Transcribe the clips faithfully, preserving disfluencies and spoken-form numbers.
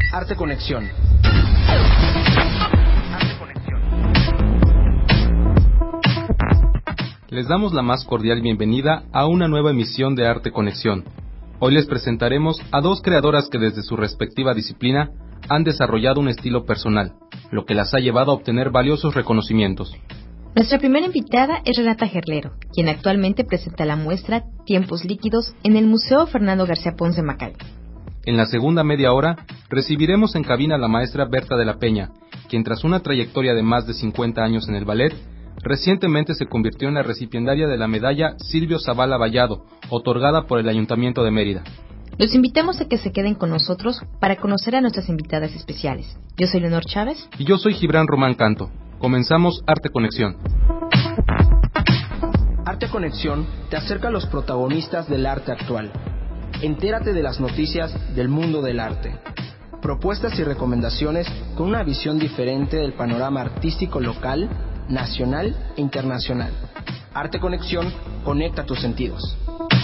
Arte Conexión. Arte Conexión. Les damos la más cordial bienvenida a una nueva emisión de Arte Conexión. Hoy les presentaremos a dos creadoras que desde su respectiva disciplina han desarrollado un estilo personal, lo que las ha llevado a obtener valiosos reconocimientos. Nuestra primera invitada es Renata Gerlero, quien actualmente presenta la muestra Tiempos Líquidos en el Museo Fernando García Ponce Macay. En la segunda media hora, recibiremos en cabina a la maestra Berta de la Peña, quien tras una trayectoria de más de cincuenta años en el ballet, recientemente se convirtió en la recipiendaria de la medalla Silvio Zavala Vallado, otorgada por el Ayuntamiento de Mérida. Los invitamos a que se queden con nosotros para conocer a nuestras invitadas especiales. Yo soy Leonor Chávez. Y yo soy Gibran Román Canto. Comenzamos Arte Conexión. Arte Conexión te acerca a los protagonistas del arte actual. Entérate de las noticias del mundo del arte. Propuestas y recomendaciones con una visión diferente del panorama artístico local, nacional e internacional. Arte Conexión conecta tus sentidos.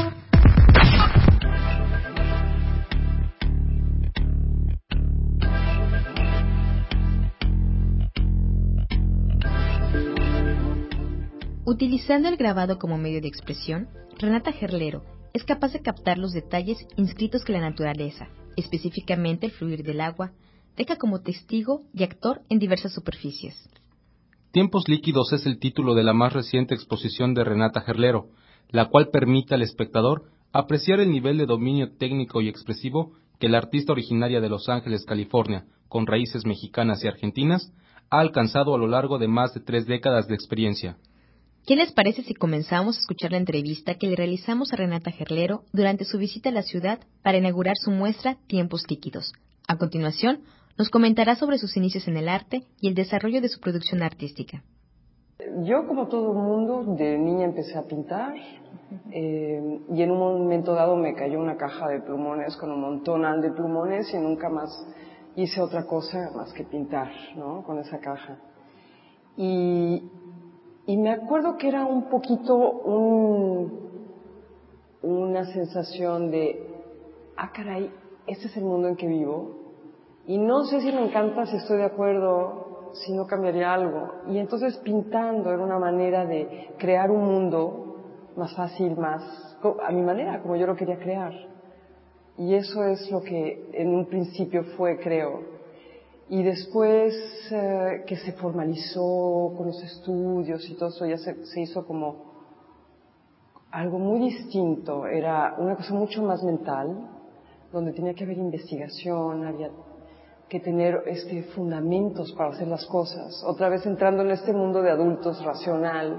Utilizando el grabado como medio de expresión, Renata Gerlero es capaz de captar los detalles inscritos que la naturaleza, específicamente el fluir del agua, deja como testigo y actor en diversas superficies. Tiempos Líquidos es el título de la más reciente exposición de Renata Gerlero, la cual permite al espectador apreciar el nivel de dominio técnico y expresivo que la artista originaria de Los Ángeles, California, con raíces mexicanas y argentinas, ha alcanzado a lo largo de más de tres décadas de experiencia. ¿Qué les parece si comenzamos a escuchar la entrevista que le realizamos a Renata Gerlero durante su visita a la ciudad para inaugurar su muestra Tiempos Líquidos? A continuación, nos comentará sobre sus inicios en el arte y el desarrollo de su producción artística. Yo, como todo el mundo, de niña empecé a pintar eh, y en un momento dado me cayó una caja de plumones con un montón de plumones y nunca más hice otra cosa más que pintar, ¿no? Con esa caja. Y, y me acuerdo que era un poquito un, una sensación de, ah caray, este es el mundo en que vivo y no sé si me encanta, si estoy de acuerdo, si no cambiaría algo. Y entonces pintando era una manera de crear un mundo más fácil, más a mi manera, como yo lo quería crear. Y eso es lo que en un principio fue, creo. Y después eh, que se formalizó con los estudios y todo eso, ya se, se hizo como algo muy distinto. Era una cosa mucho más mental, donde tenía que haber investigación, había que tener este, fundamentos para hacer las cosas. Otra vez entrando en este mundo de adultos racional.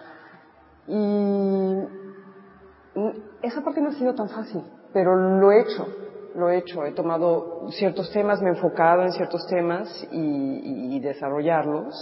Y esa parte no ha sido tan fácil, pero lo he hecho, lo he hecho. He tomado ciertos temas, me he enfocado en ciertos temas y, y, y desarrollarlos.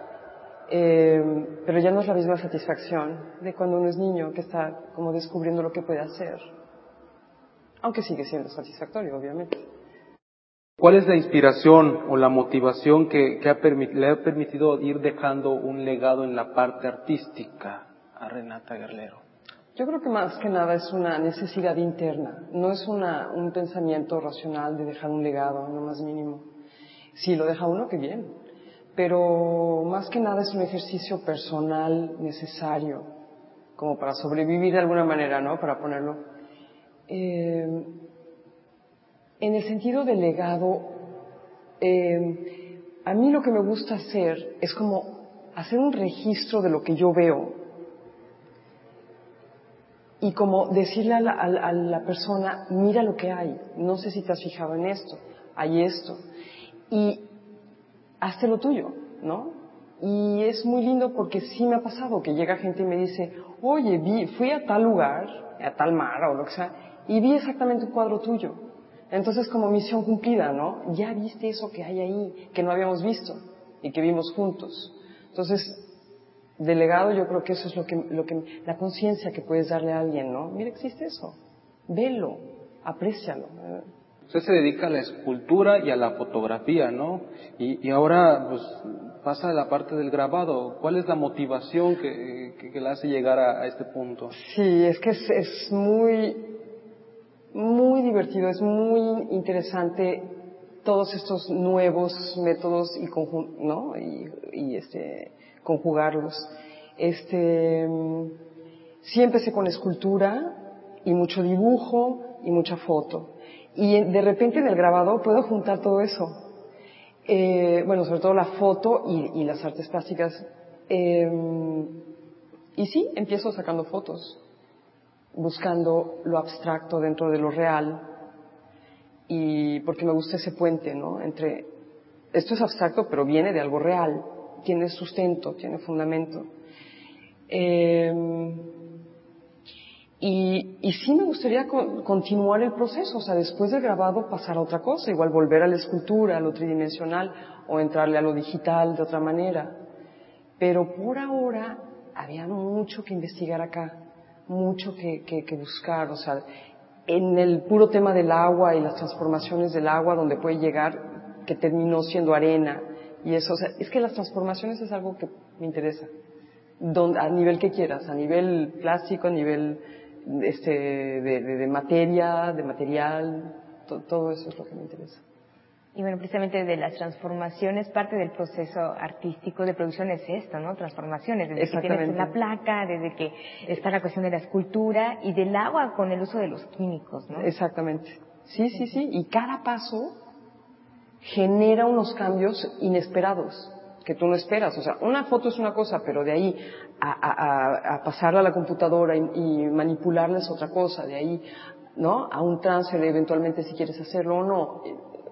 Eh, pero ya no es la misma satisfacción de cuando uno es niño, que está como descubriendo lo que puede hacer. Aunque sigue siendo satisfactorio, obviamente. ¿Cuál es la inspiración o la motivación que, que ha permit, le ha permitido ir dejando un legado en la parte artística a Renata Gerlero? Yo creo que más que nada es una necesidad interna, no es una, un pensamiento racional de dejar un legado, no más mínimo. Si lo deja uno, qué bien, pero más que nada es un ejercicio personal necesario, como para sobrevivir de alguna manera, ¿no? Para ponerlo. Eh, En el sentido del legado, eh, a mí lo que me gusta hacer es como hacer un registro de lo que yo veo y como decirle a la, a, la, a la persona, mira lo que hay, no sé si te has fijado en esto, hay esto, y hazte lo tuyo, ¿no? Y es muy lindo porque sí me ha pasado que llega gente y me dice, oye, vi, fui a tal lugar, a tal mar o lo que sea, y vi exactamente un cuadro tuyo. Entonces, como misión cumplida, ¿no? Ya viste eso que hay ahí, que no habíamos visto y que vimos juntos. Entonces, de legado yo creo que eso es lo que, lo que la conciencia que puedes darle a alguien, ¿no? Mira, existe eso, velo, aprécialo. Usted se dedica a la escultura y a la fotografía, ¿no? Y, y ahora, pues, pasa a la parte del grabado. ¿Cuál es la motivación que, que, que la hace llegar a, a este punto? Sí, es que es, es muy... muy divertido, es muy interesante todos estos nuevos métodos y, conju ¿no? y, y este, conjugarlos. Este, sí empecé con escultura y mucho dibujo y mucha foto. Y de repente en el grabado puedo juntar todo eso. Eh, bueno, sobre todo la foto y, y las artes plásticas. Eh, y sí, empiezo sacando fotos, buscando lo abstracto dentro de lo real, y porque me gusta ese puente, ¿no? Entre, esto es abstracto, pero viene de algo real, tiene sustento, tiene fundamento. Eh, y, y sí me gustaría con, continuar el proceso, o sea, después del grabado pasar a otra cosa, igual volver a la escultura, a lo tridimensional, o entrarle a lo digital de otra manera. Pero por ahora había mucho que investigar acá, mucho que, que, que buscar, o sea, en el puro tema del agua y las transformaciones del agua, donde puede llegar, que terminó siendo arena, y eso, o sea, es que las transformaciones es algo que me interesa, donde, a nivel que quieras, a nivel plástico, a nivel este, de, de, de materia, de material, to, todo eso es lo que me interesa. Y bueno, precisamente de las transformaciones, parte del proceso artístico de producción es esto, ¿no? Transformaciones, desde que tienes la placa, desde que está la cuestión de la escultura y del agua con el uso de los químicos, ¿no? Exactamente. Sí, sí, sí. Y cada paso genera unos cambios inesperados que tú no esperas. O sea, una foto es una cosa, pero de ahí a, a, a pasarla a la computadora y, y manipularla es otra cosa. De ahí, ¿no? A un transfer eventualmente si quieres hacerlo o no.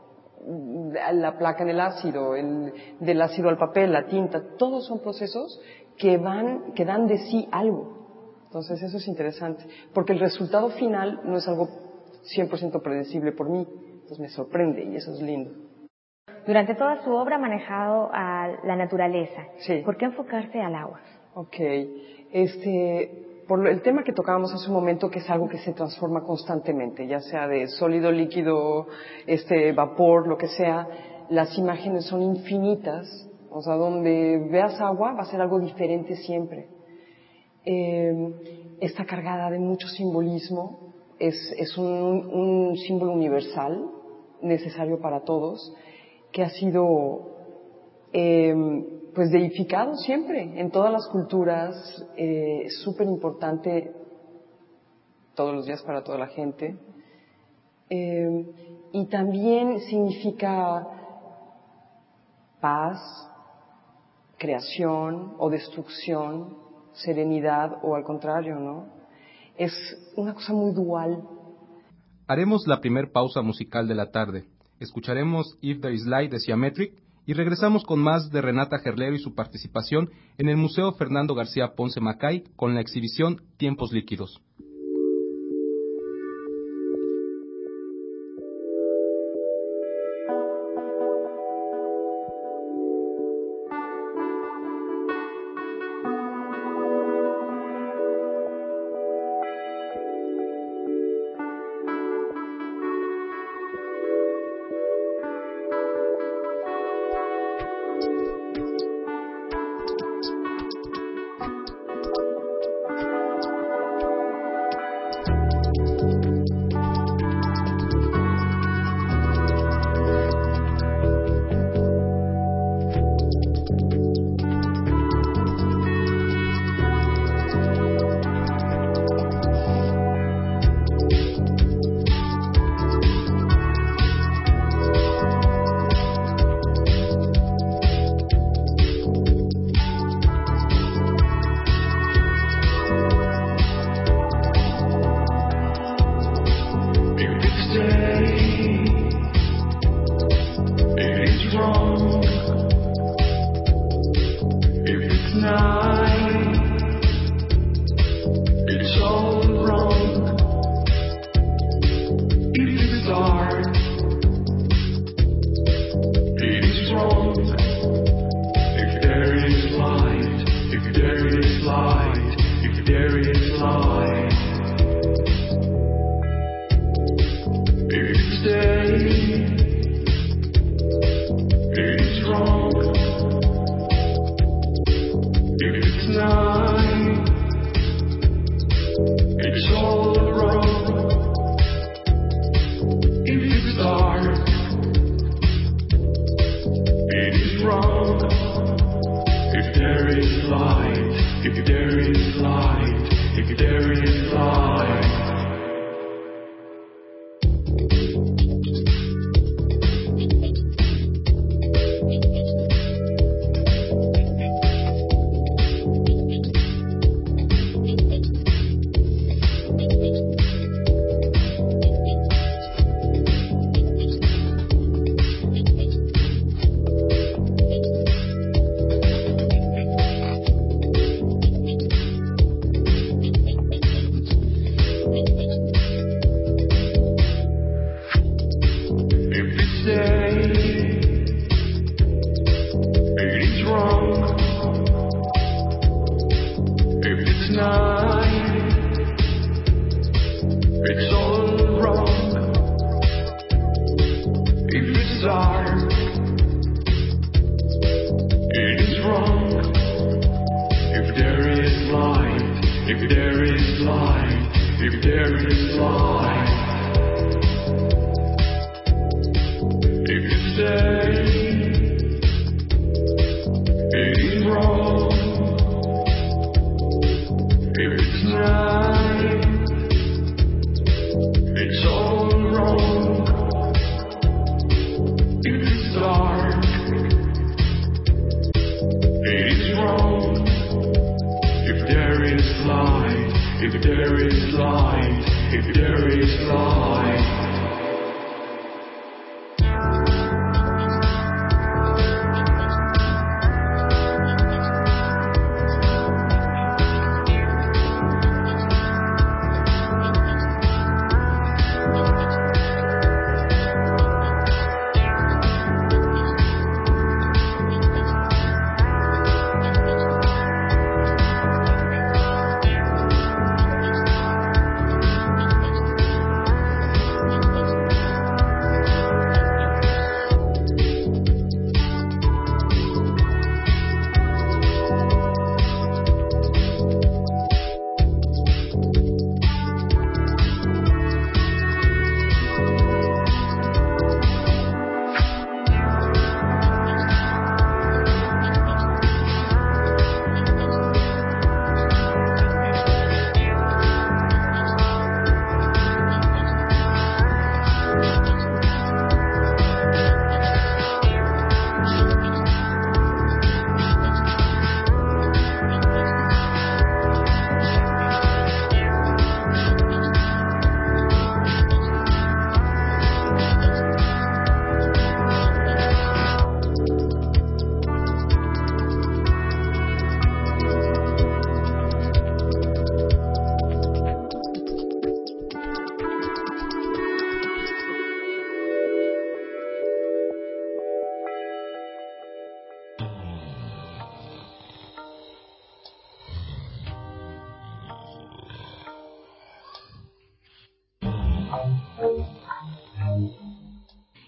La placa en el ácido, el, del ácido al papel, la tinta, todos son procesos que van, que dan de sí algo. Entonces eso es interesante, porque el resultado final no es algo cien por ciento predecible por mí, entonces me sorprende y eso es lindo. Durante toda su obra ha manejado a la naturaleza. Sí. ¿Por qué enfocarse al agua? Ok, este... por el tema que tocábamos hace un momento, que es algo que se transforma constantemente, ya sea de sólido, líquido, este, vapor, lo que sea, las imágenes son infinitas, o sea, donde veas agua va a ser algo diferente siempre. Eh, está cargada de mucho simbolismo, es, es un, un símbolo universal, necesario para todos, que ha sido eh, pues deificado siempre, en todas las culturas, eh, súper importante todos los días para toda la gente. Eh, y también significa paz, creación o destrucción, serenidad o al contrario, ¿no? Es una cosa muy dual. Haremos la primer pausa musical de la tarde. Escucharemos If There Is Light de Symmetric y regresamos con más de Renata Gerlero y su participación en el Museo Fernando García Ponce Macay con la exhibición Tiempos Líquidos.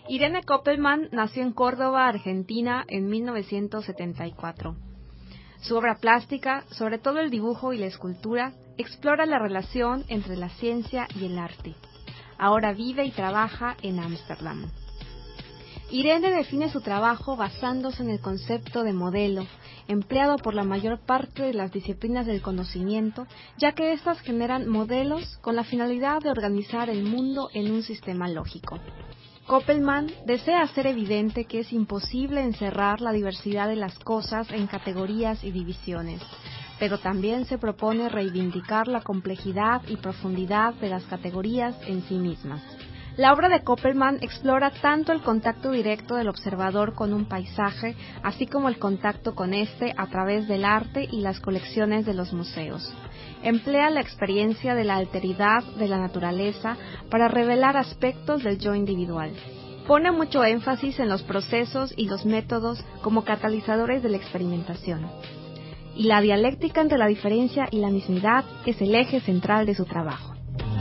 Irene Koppelman nació en Córdoba, Argentina, en mil novecientos setenta y cuatro. Su obra plástica, sobre todo el dibujo y la escultura, explora la relación entre la ciencia y el arte. Ahora vive y trabaja en Ámsterdam. Irene define su trabajo basándose en el concepto de modelo, empleado por la mayor parte de las disciplinas del conocimiento, ya que éstas generan modelos con la finalidad de organizar el mundo en un sistema lógico. Koppelman desea hacer evidente que es imposible encerrar la diversidad de las cosas en categorías y divisiones, pero también se propone reivindicar la complejidad y profundidad de las categorías en sí mismas. La obra de Koppelman explora tanto el contacto directo del observador con un paisaje, así como el contacto con este a través del arte y las colecciones de los museos. Emplea la experiencia de la alteridad de la naturaleza para revelar aspectos del yo individual. Pone mucho énfasis en los procesos y los métodos como catalizadores de la experimentación. Y la dialéctica entre la diferencia y la mismidad es el eje central de su trabajo.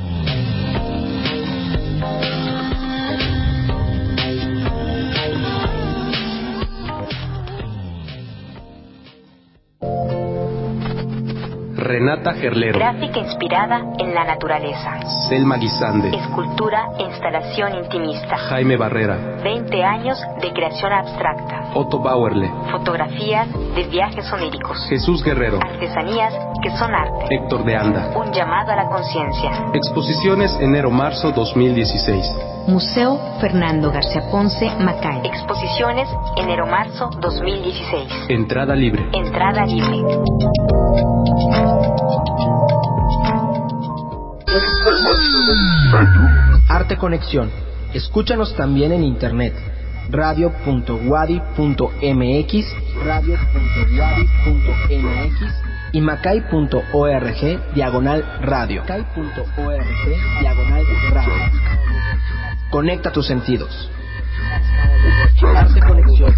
Renata Gerlero. Gráfica inspirada en la naturaleza. Selma Guisande. Escultura e instalación intimista. Jaime Barrera. veinte años de creación abstracta. Otto Bauerle. Fotografías de viajes oníricos. Jesús Guerrero. Artesanías que son arte. Héctor de Anda. Un llamado a la conciencia. Exposiciones enero-marzo dos mil dieciséis. Museo Fernando García Ponce, Macay. Exposiciones enero-marzo dos mil dieciséis. Entrada libre. Entrada libre. Arte Conexión. Escúchanos también en internet. radio punto wadi punto mx, radio punto wadi punto mx y macay.org diagonal radio. macay.org diagonal radio. Conecta tus sentidos. Arte Conexión.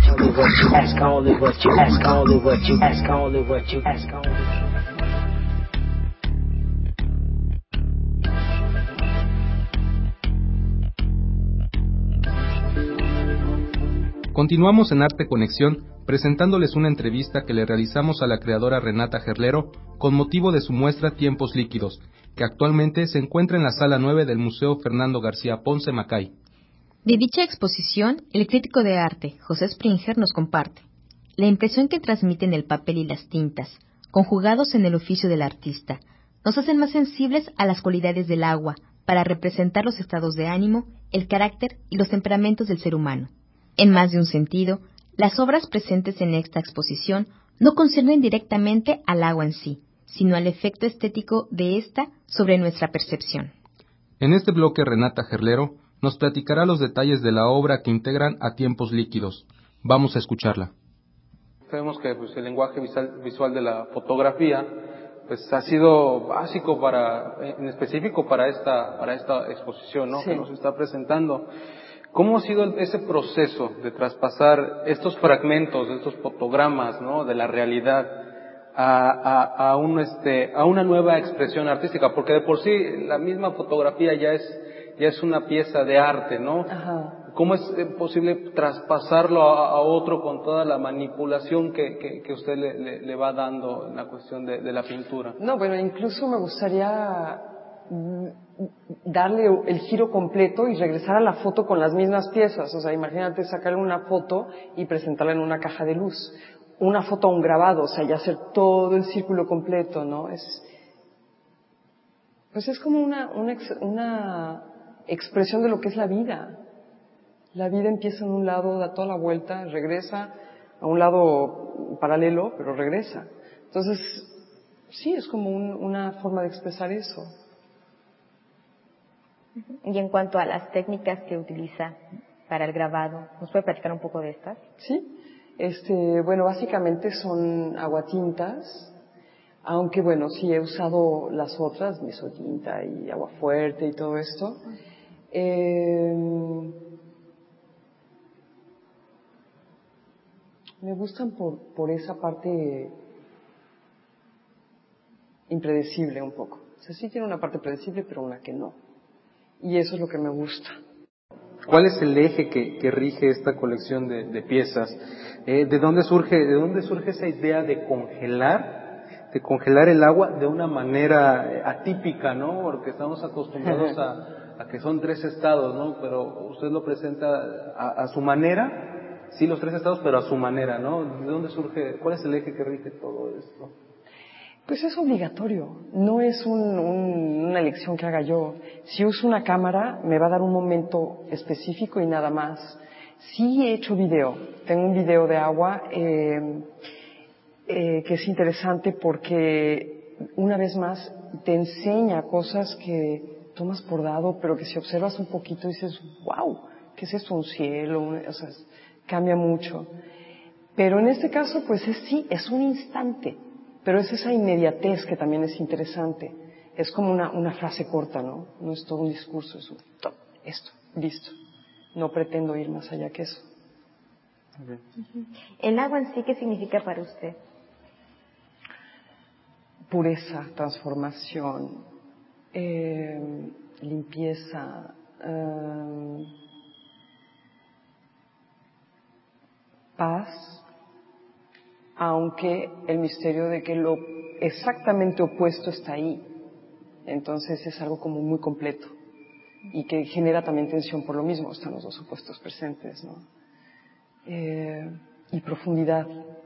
Continuamos en Arte Conexión presentándoles una entrevista que le realizamos a la creadora Renata Gerlero con motivo de su muestra Tiempos Líquidos, que actualmente se encuentra en la Sala nueve del Museo Fernando García Ponce, Macay. De dicha exposición, el crítico de arte, José Springer, nos comparte la impresión que transmiten el papel y las tintas, conjugados en el oficio del artista, nos hacen más sensibles a las cualidades del agua para representar los estados de ánimo, el carácter y los temperamentos del ser humano. En más de un sentido, las obras presentes en esta exposición no conciernen directamente al agua en sí, sino al efecto estético de ésta sobre nuestra percepción. En este bloque, Renata Gerlero nos platicará los detalles de la obra que integran a Tiempos Líquidos. Vamos a escucharla. Sabemos que pues, el lenguaje visual, visual de la fotografía pues, ha sido básico para, en específico para esta, para esta exposición, ¿no? Sí. Que nos está presentando. ¿Cómo ha sido ese proceso de traspasar estos fragmentos, estos fotogramas, ¿no? De la realidad a, a, a, un, este, a una nueva expresión artística? Porque de por sí la misma fotografía ya es, ya es una pieza de arte, ¿no? Ajá. ¿Cómo es posible traspasarlo a, a otro con toda la manipulación que, que, que usted le, le, le va dando en la cuestión de, de la pintura? No, bueno, incluso me gustaría darle el giro completo y regresar a la foto con las mismas piezas. O sea, imagínate sacarle una foto y presentarla en una caja de luz. Una foto a un grabado, o sea, ya hacer todo el círculo completo, ¿no? Es, pues es como una, una, una expresión de lo que es la vida. La vida empieza en un lado, da toda la vuelta, regresa a un lado paralelo, pero regresa. Entonces, sí, es como un, una forma de expresar eso. Y en cuanto a las técnicas que utiliza para el grabado, ¿nos puede platicar un poco de estas? Sí, este, bueno, básicamente son aguatintas, aunque bueno, sí he usado las otras, mesotinta y agua fuerte y todo esto. Eh, me gustan por, por esa parte impredecible un poco. O sea, sí tiene una parte predecible, pero una que no. Y eso es lo que me gusta. ¿Cuál es el eje que, que rige esta colección de, de piezas? Eh, ¿de dónde surge, de dónde surge esa idea de congelar, de congelar el agua de una manera atípica, ¿no? Porque estamos acostumbrados a, a que son tres estados, ¿no? Pero usted lo presenta a, a su manera, sí, los tres estados, pero a su manera, ¿no? ¿De dónde surge, cuál es el eje que rige todo esto? Pues es obligatorio, no es un, un, una elección que haga yo. Si uso una cámara, me va a dar un momento específico y nada más. Sí he hecho video, tengo un video de agua eh, eh, que es interesante porque, una vez más, te enseña cosas que tomas por dado, pero que si observas un poquito dices, wow, ¿qué es esto? Un cielo, un, o sea, cambia mucho. Pero en este caso, pues es, sí, es un instante. Pero es esa inmediatez que también es interesante. Es como una, una frase corta, ¿no? No es todo un discurso, es un top, esto, listo. No pretendo ir más allá que eso. Okay. Uh-huh. ¿El agua en sí qué significa para usted? Pureza, transformación, eh, limpieza, eh, paz. Aunque el misterio de que lo exactamente opuesto está ahí. Entonces es algo como muy completo y que genera también tensión por lo mismo, están los dos opuestos presentes, ¿no? Eh, y profundidad,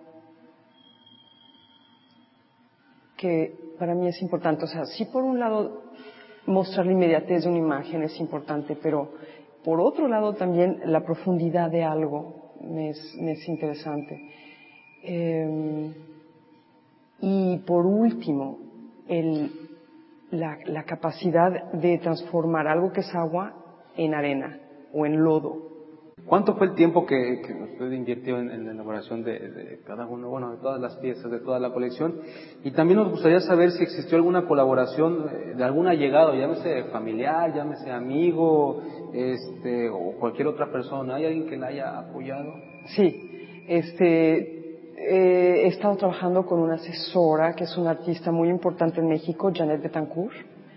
que para mí es importante. O sea, sí, por un lado mostrar la inmediatez de una imagen es importante, pero por otro lado también la profundidad de algo me es, me es interesante. Eh, y por último, el, la, la capacidad de transformar algo que es agua en arena o en lodo. ¿Cuánto fue el tiempo que, que usted invirtió en, en la elaboración de, de cada uno, bueno, de todas las piezas, de toda la colección? Y también nos gustaría saber si existió alguna colaboración de algún allegado, llámese familiar, llámese amigo, este, o cualquier otra persona. ¿Hay alguien que la haya apoyado? Sí, este... Eh, he estado trabajando con una asesora que es una artista muy importante en México, Janet Betancourt,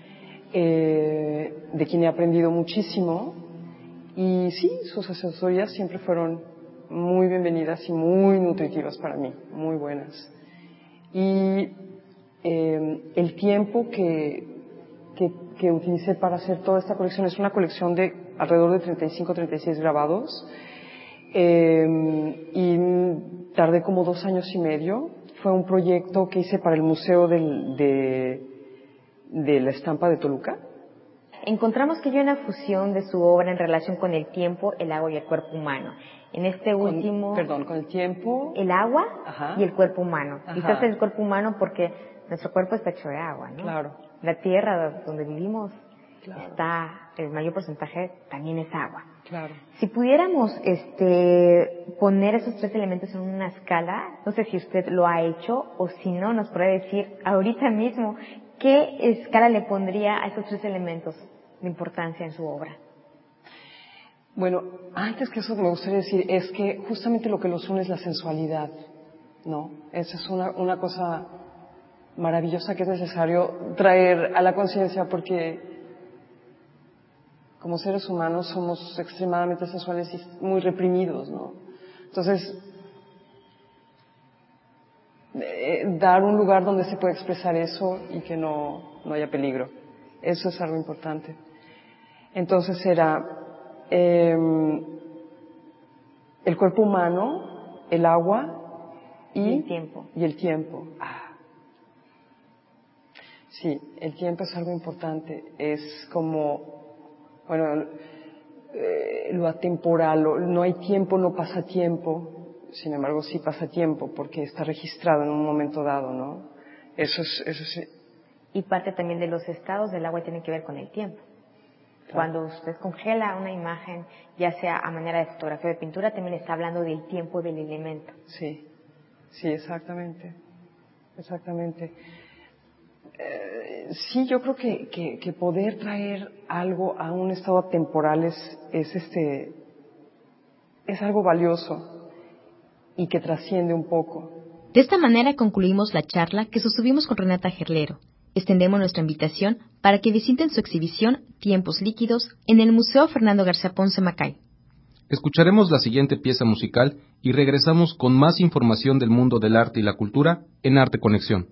eh, de quien he aprendido muchísimo. Y sí, sus asesorías siempre fueron muy bienvenidas y muy nutritivas para mí, muy buenas. Y eh, el tiempo que, que, que utilicé para hacer toda esta colección es una colección de alrededor de treinta y cinco, treinta y seis grabados. Eh, y tardé como dos años y medio. Fue un proyecto que hice para el Museo del, de, de la Estampa de Toluca. Encontramos que hay una fusión de su obra en relación con el tiempo, el agua y el cuerpo humano. En este con, último... Perdón, con el tiempo... El agua Ajá. y el cuerpo humano. Ajá. Quizás el cuerpo humano porque nuestro cuerpo está hecho de agua, ¿no? Claro. La tierra donde vivimos, claro, está, el mayor porcentaje también es agua. Claro. Si pudiéramos este, poner esos tres elementos en una escala, no sé si usted lo ha hecho o si no, nos podría decir ahorita mismo qué escala le pondría a esos tres elementos de importancia en su obra. Bueno, antes que eso me gustaría decir es que justamente lo que los une es la sensualidad, ¿no? Esa es una, una cosa maravillosa que es necesario traer a la conciencia porque como seres humanos somos extremadamente sensuales y muy reprimidos, ¿no? Entonces, eh, dar un lugar donde se pueda expresar eso y que no, no haya peligro, eso es algo importante. Entonces era eh, el cuerpo humano, el agua y, y el tiempo. Y el tiempo. Ah. Sí, el tiempo es algo importante, es como... Bueno, eh, lo atemporal, lo, no hay tiempo, no pasa tiempo, sin embargo sí pasa tiempo porque está registrado en un momento dado, ¿no? Eso es, eso es. Y parte también de los estados del agua tiene que ver con el tiempo. Claro. Cuando usted congela una imagen, ya sea a manera de fotografía o de pintura, también está hablando del tiempo del elemento. Sí, sí, exactamente, exactamente. Eh, sí, yo creo que, que, que poder traer algo a un estado temporal es, es, este, es algo valioso y que trasciende un poco. De esta manera concluimos la charla que sostuvimos con Renata Gerlero, extendemos nuestra invitación para que visiten su exhibición Tiempos Líquidos en el Museo Fernando García Ponce Macay. Escucharemos la siguiente pieza musical y regresamos con más información del mundo del arte y la cultura en Arte Conexión.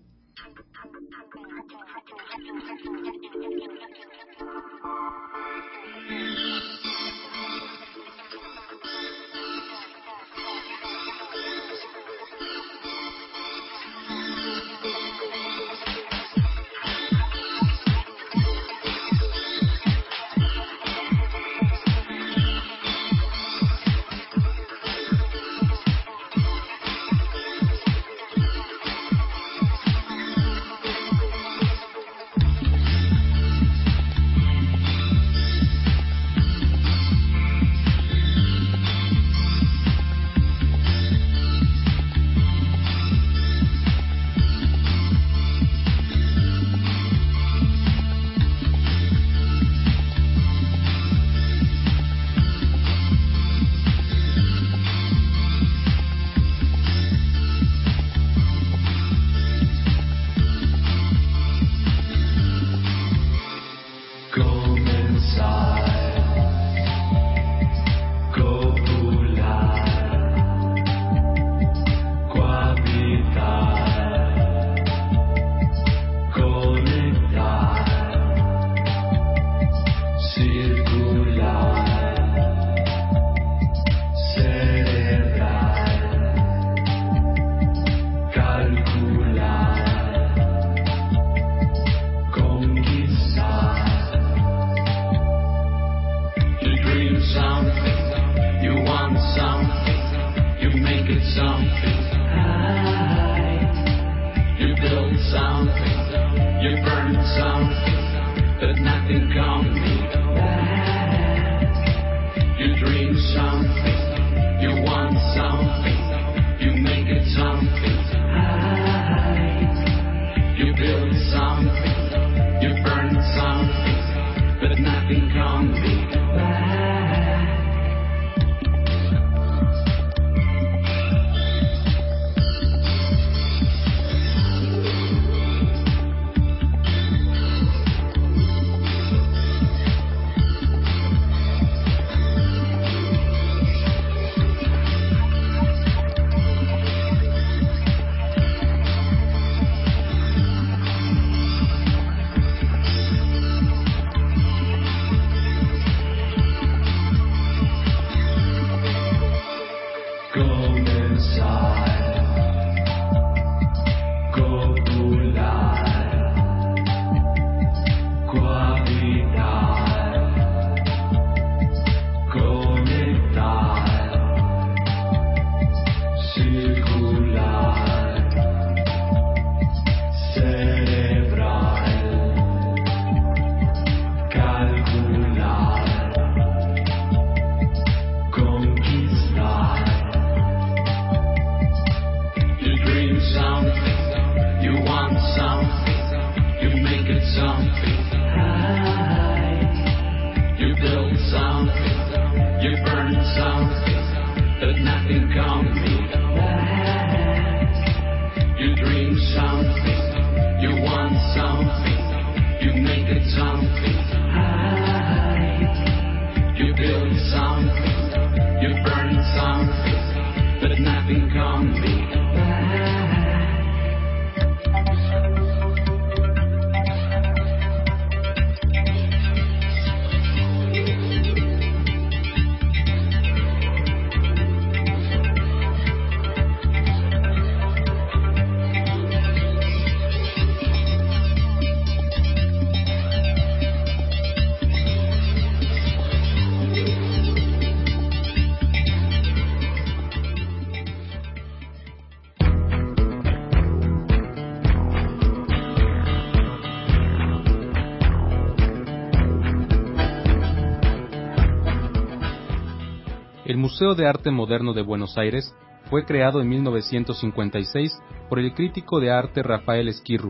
El Museo de Arte Moderno de Buenos Aires fue creado en mil novecientos cincuenta y seis por el crítico de arte Rafael Esquirru.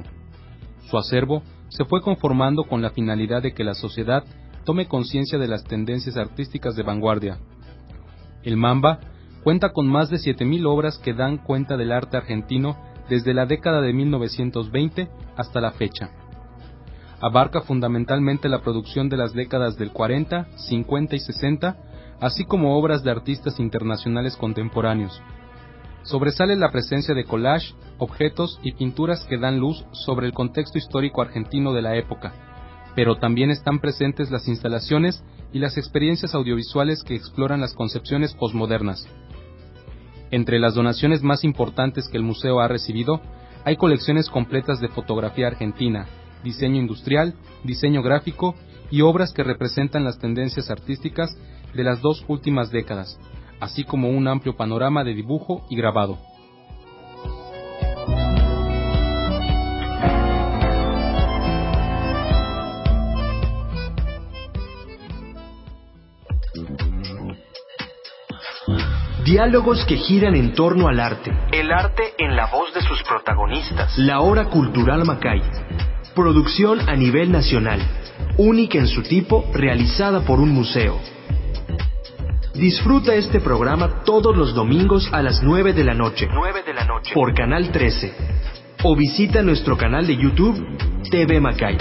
Su acervo se fue conformando con la finalidad de que la sociedad tome conciencia de las tendencias artísticas de vanguardia. El Mamba cuenta con más de siete mil obras que dan cuenta del arte argentino desde la década de mil novecientos veinte hasta la fecha. abarca fundamentalmente la producción de las décadas del cuarenta, cincuenta y sesenta, así como obras de artistas internacionales contemporáneos. Sobresale la presencia de collage, objetos y pinturas que dan luz sobre el contexto histórico argentino de la época, pero también están presentes las instalaciones y las experiencias audiovisuales que exploran las concepciones posmodernas. Entre las donaciones más importantes que el museo ha recibido, hay colecciones completas de fotografía argentina, diseño industrial, diseño gráfico y obras que representan las tendencias artísticas de las dos últimas décadas, así como un amplio panorama de dibujo y grabado. Diálogos que giran en torno al arte. El arte en la voz de sus protagonistas. La Hora Cultural Macay. Producción a nivel nacional, única en su tipo, realizada por un museo. Disfruta este programa todos los domingos a las nueve de la noche. nueve de la noche. Por Canal trece. O visita nuestro canal de YouTube, T V Macay.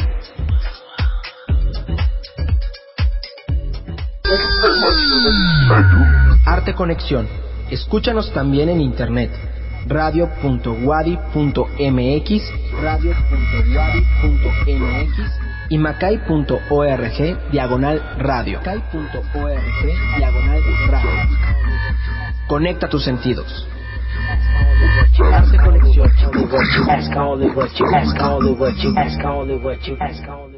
Arte Conexión. Escúchanos también en internet. radio punto wadi punto m x, radio punto wadi punto m x y macay punto org diagonal radio. macay punto org diagonal radio. Conecta tus sentidos. Arte Conexión.